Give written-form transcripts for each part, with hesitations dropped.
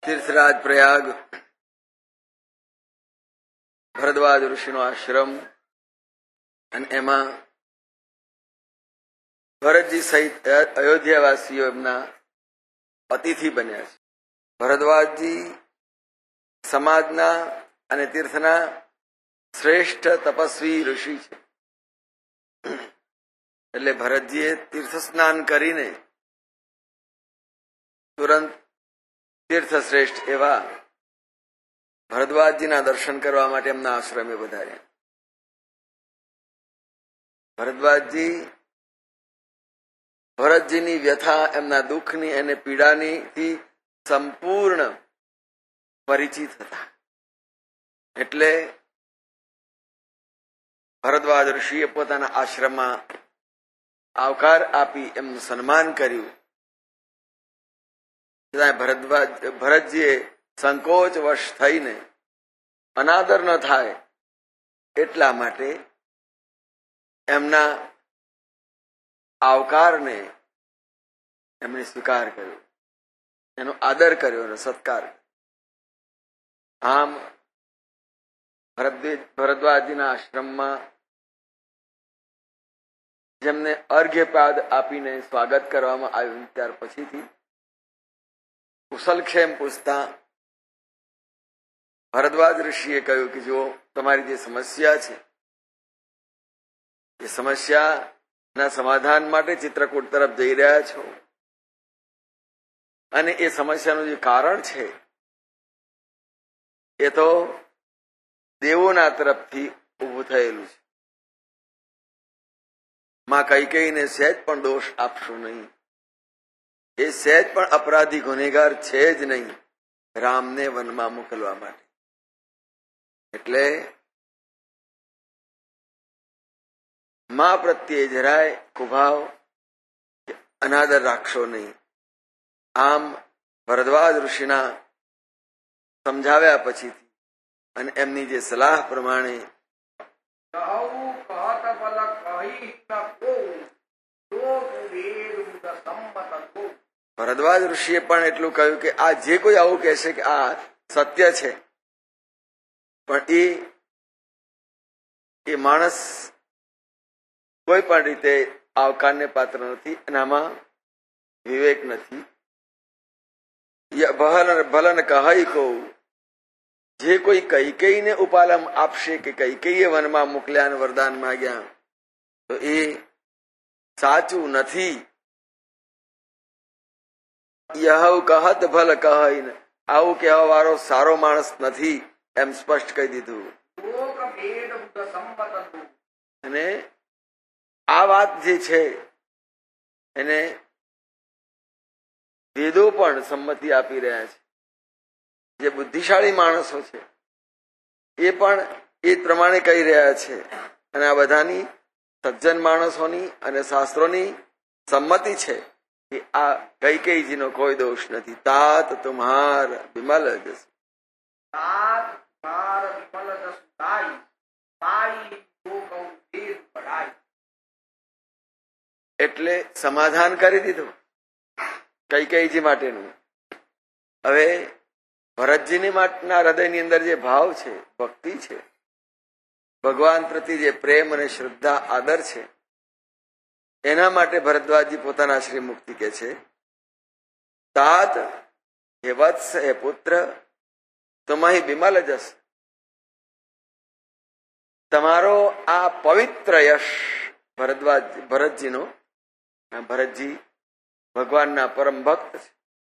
तीर्थराज प्रयाग भरद्वाज ऋषिनो आश्रम અને એમાં ભરતજી સહિત અયોધ્યાવાસીઓ એમના અતિથિ બન્યા છે. ભરદ્વાજજી સમાજના અને તીર્થના શ્રેષ્ઠ તપસ્વી ઋષિ છે. એટલે ભરતજીએ તીર્થ સ્નાન કરીને તુરંત તીર્થ શ્રેષ્ઠ એવા ભરદ્વાજજીના દર્શન કરવા માટે એમના આશ્રમે વધાર્યા. ભરદ્વાજજી ભરતજીની વ્યથા, એમના દુઃખની અને પીડાની થી સંપૂર્ણ પરિચિત હતા. એટલે ભરદ્વાજ ઋષિએ પોતાના આશ્રમમાં આવકાર આપી એમનું સન્માન કર્યું. ભરતજીએ સંકોચ વશ થઈને અનાદર ન થાય એટલા માટે એમના આવકારને એમણે સ્વીકાર કર્યો, એનો આદર કર્યો અને સત્કાર. આમ ભરદ્વાજજીના આશ્રમમાં જેમને અર્ઘ્યપાદ આપીને સ્વાગત કરવામાં આવ્યું, ત્યાર પછીથી કુશલક્ષેમ પૂછતા ભરદ્વાજ ઋષિએ કહ્યું કે જો તમારી જે સમસ્યા છે એ સમસ્યાના સમાધાન માટે ચિત્રકૂટ તરફ જઈ રહ્યા છો અને એ સમસ્યાનું જે કારણ છે એ તો દેવોના તરફથી ઊભું થયેલું છે. માં કૈકેયીને સહેજ પણ દોષ આપશો નહીં. એ સહેજ પણ અપરાધી ગુનેગાર છે જ નહીં રામને વનમાં મોકલવા માટે. એટલે માં પ્રત્યે જરાય કુભાવ અનાદર રાખશો નહીં. આમ ભરદ્વાજ ઋષિના સમજાવ્યા પછીથી અને એમની જે સલાહ પ્રમાણે ભરદ્વાજ ઋષિએ પણ એટલું કહ્યું કે આ જે કોઈ આવું કહેશે કે આ સત્ય છે, પણ એ માણસ કોઈ પણ રીતે આવકારને પાત્ર નથી અને આમાં વિવેક નથી. ભલન કહી કહું, જે કોઈ કૈકેયીને ઉપાલમ આપશે કે કૈકેયીએ વનમાં મોકલ્યા અને વરદાન માંગ્યા તો એ સાચું નથી. યહુ કહત ભલ કહી, આવું કહેવા વાળો સારો માણસ નથી એમ સ્પષ્ટ કહી દીધું. અને આ વાત જે છે એને વેદો પણ સંમતિ આપી રહ્યા છે. જે બુદ્ધિશાળી માણસો છે એ પણ એ પ્રમાણે કહી રહ્યા છે. અને આ બધાની સજ્જન માણસોની અને શાસ્ત્રોની સંમતિ છે કે આ કૈકેયીજીનો કોઈ દોષ નથી. તાત તુમ્હાર વિમલ જસ, એટલે સમાધાન કરી દીધું કૈકેયીજી માટેનું. હવે ભરતજીની ના હૃદયની અંદર જે ભાવ છે, ભક્તિ છે, ભગવાન પ્રતિ જે પ્રેમ અને શ્રદ્ધા આદર છે, એના માટે ભરદ્વાજજી પોતાના શ્રી મુક્તિ કે છે. તાત હે વત્સ હે પુત્ર તુમહી વિમલ જસ, તમારો આ પવિત્ર યશ ભરતજીનો, ભરતજી ભગવાનના પરમ ભક્ત છે.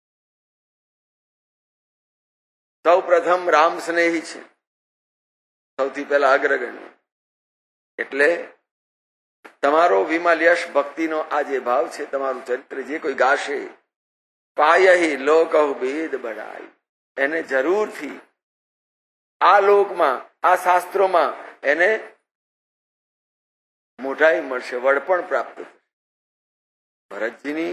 સૌ પ્રથમ રામ સ્નેહી છે, સૌથી પહેલા અગ્રગણ્ય. એટલે તમારો વિમલ યશ ભક્તિનો આ જે ભાવ છે, તમારું ચરિત્ર જે કોઈ ગાશે પાયહી લોકહુ ભેદ બઢાઈ, એને જરૂરથી આ લોકમાં, આ શાસ્ત્રોમાં એને મોઢાઈ મળશે, વડપણ પ્રાપ્ત થશે. ભરતજીની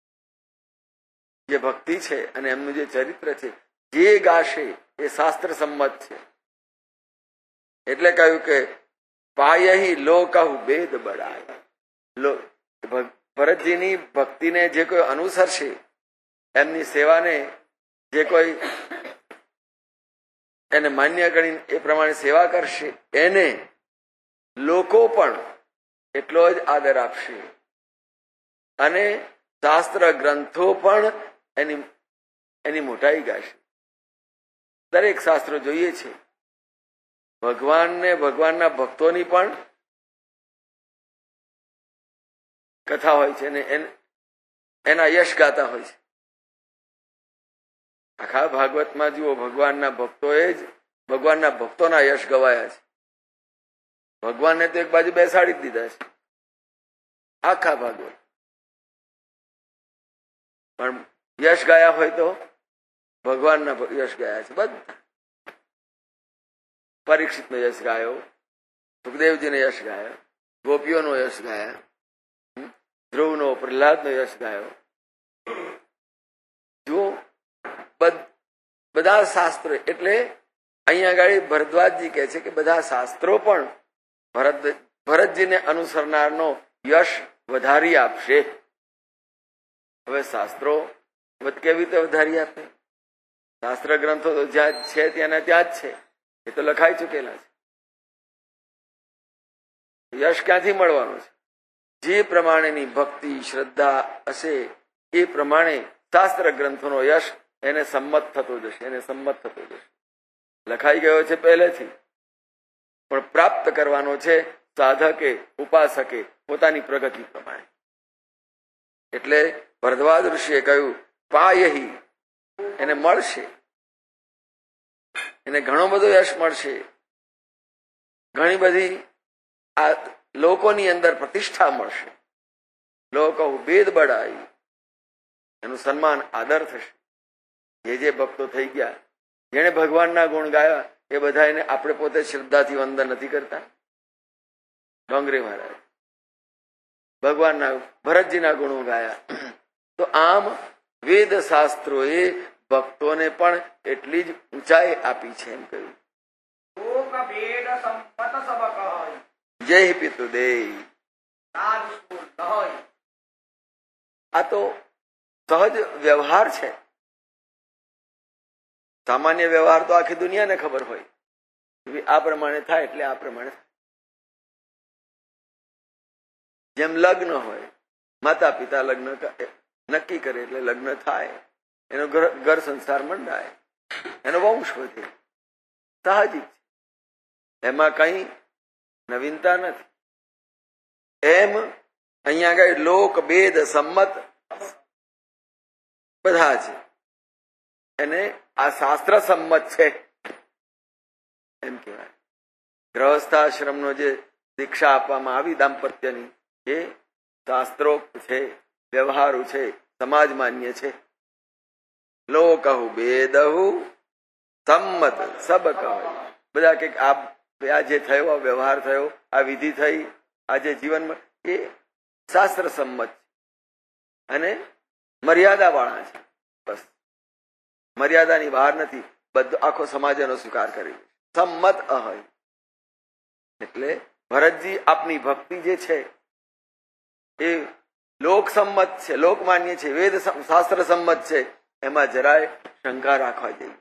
જે ભક્તિ છે અને એમનું જે ચરિત્ર છે, જે ગાશે એ શાસ્ત્ર સંમત છે. એટલે કહ્યું કે પાયહી લોકહુ ભેદ બઢાઈ. ભરતજીની ભક્તિને જે કોઈ અનુસરશે, એમની સેવાને જે કોઈ એને માન્ય ગણી એ પ્રમાણે સેવા કરશે એને લોકો પણ એટલો જ આદર આપશે અને શાસ્ત્ર ગ્રંથો પણ એની મોટાઈ ગાશે. દરેક શાસ્ત્રો જોઈએ છે. ભગવાનને ભગવાનના ભક્તોની પણ કથા હોય છે અને એના યશ ગાતા હોય છે. આખા ભાગવતમાં જુઓ, ભગવાનના ભક્તોએ જ ભગવાનના ભક્તોના યશ ગવાયા છે. ભગવાનને તો એક બાજુ બેસાડી જ દીધા છે આખા ભાગવત, પણ યશ ગાયા હોય તો ભગવાનના યશ ગાયા છે બધા. પરીક્ષિતનો યશ ગાયો, સુખદેવજીનો યશ ગાયો, ગોપીઓનો યશ ગાયા, ધ્રુવનો પ્રહલાદનો યશ ગાયો. જો બધા શાસ્ત્રો, એટલે અહીંયા આગળ ભરદ્વાજજી કહે છે કે બધા શાસ્ત્રો પણ ભરતજીને અનુસરનારનો યશ વધારી આપશે. હવે શાસ્ત્રો કેવી રીતે વધારી આપે? શાસ્ત્ર ગ્રંથો તો જ્યાં છે ત્યાંના ત્યાં જ છે, એ તો લખાઈ ચુકેલા છે. યશ ક્યાંથી મળવાનું છે? જે પ્રમાણેની ભક્તિ શ્રદ્ધા હશે એ પ્રમાણે શાસ્ત્ર ગ્રંથોનો યશ એને સંમત થતો જશે, એને સંમત થતો જશે. લખાઈ ગયો છે પહેલેથી, પણ પ્રાપ્ત કરવાનો છે સાધકે ઉપાસકે પોતાની પ્રગતિ પ્રમાણે. એટલે ભરદ્વાજ ઋષિએ કહ્યું પાયહી, એને મળશે, એને ઘણો બધો યશ મળશે, ઘણી બધી આ લોકોની અંદર પ્રતિષ્ઠા મળશે. લોકો ભેદ બળાઈ, એનું સન્માન આદર થશે. જે ભક્તો થઈ ગયા, જેને ભગવાનના ગુણ ગાયા, એ બધા એને આપણે પોતે શ્રદ્ધાથી વંદન નથી કરતા. ડોંગરે મહારાજ ભગવાનના ભરતજીના ગુણો ગાયા. તો આમ વેદ શાસ્ત્રોએ ભક્તોને પણ એટલી જ ઊંચાઈ આપી છે. એમ કહ્યું જય પિતૃદેવ. આ તો સહજ વ્યવહાર છે. સામાન્ય વ્યવહાર તો આખી દુનિયાને ખબર હોય, આ પ્રમાણે થાય એટલે આ પ્રમાણે થાય. જેમ લગ્ન હોય, માતા પિતા લગ્ન નક્કી કરે એટલે લગ્ન થાય, એનો ઘર સંસાર મંડાય, એનો વંશ વધે, સાહજિક છે, એમાં કઈ નવીનતા નથી. એમ અહીંયા આગળ લોક ભેદ સંમત બધા છે, એને આ શાસ્ત્ર સંમત છે એમ કહેવાય. ગ્રહસ્થાશ્રમનો જે દીક્ષા આપવામાં આવી દાંપત્યની, એ શાસ્ત્રોક્ત છે, વ્યવહારુ છે, સમાજ માન્ય છે. લોકહુ બેદહુ સંમત સબ કહો. બધા કે આ જે થયો, આ વ્યવહાર થયો, આ વિધિ થઈ, આ જે જીવનમાં, એ શાસ્ત્ર સંમત છે અને મર્યાદા વાળા છે. બસ મર્યાદાની બહાર નથી. બધો આખો સમાજ એનો સ્વીકાર કરી સંમત અહય. એટલે ભરતજી આપની ભક્તિ જે છે એ લોક સંમત છે, લોકમાન્ય છે, વેદ શાસ્ત્ર સંમત છે, એમાં જરાય શંકા રાખવા જોઈએ.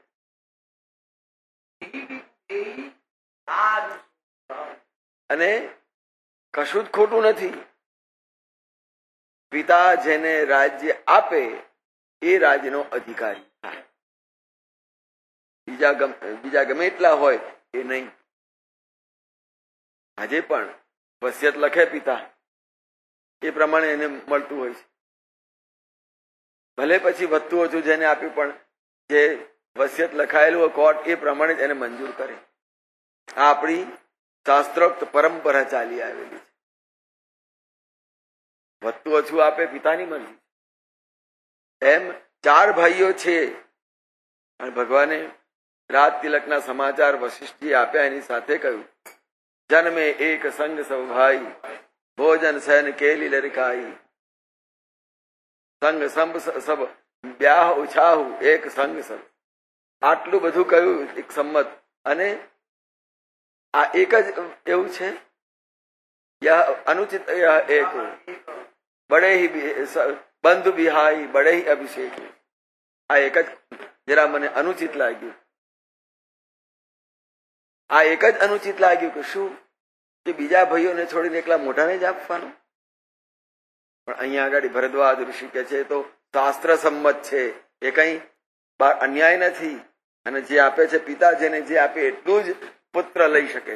અને કશું જ ખોટું નથી. પિતા જેને રાજ્ય આપે એ રાજ્યનો અધિકારી થાય. બીજા ગમે એટલા હોય એ નહીં. આજે પણ વસિયત લખે પિતા, એ પ્રમાણે એને મળતું હોય છે. ભલે પછી વધતું ઓછું જેને આપ્યું, પણ જે વસિયત લખાયેલું હોય કોર્ટ, એ પ્રમાણે જ એને મંજૂર કરે. આ આપણી શાસ્ત્રોક્ત પરંપરા ચાલી આવેલી છે. વધતું ઓછું આપે પિતાની મરજી. એમ 4 ભાઈઓ છે અને ભગવાને રાત તિલકના સમાચાર વશિષ્ઠજીએ આપ્યા. એની સાથે કહ્યું જન્મે એક સંગ સૌ ભાઈ, ભોજન સૈન કેલી લરકાઈ, સંગ સંભ સબ બ્યાહ ઉછાહુ એક સંગ સબ. આટલું બધું કહ્યું એક સંમત. અને આ એક જ એવું છે, અનુચિત એક બડે બંધુ બિહાઈ બડે અભિષેક. આ એક જ જરા મને અનુચિત લાગ્યું. આ એક જ અનુચિત લાગ્યું કે શું કે બીજા ભાઈઓને છોડીને એકલા મોઢાને જ આપવાનું. પણ અહીંયા આગળ ભરદ્વાજ ઋષિ કે છે તો શાસ્ત્ર સંમત છે, એ કઈ અન્યાય નથી. અને જે આપે છે પિતા, જેને જે આપે એટલું જ પુત્ર લઈ શકે.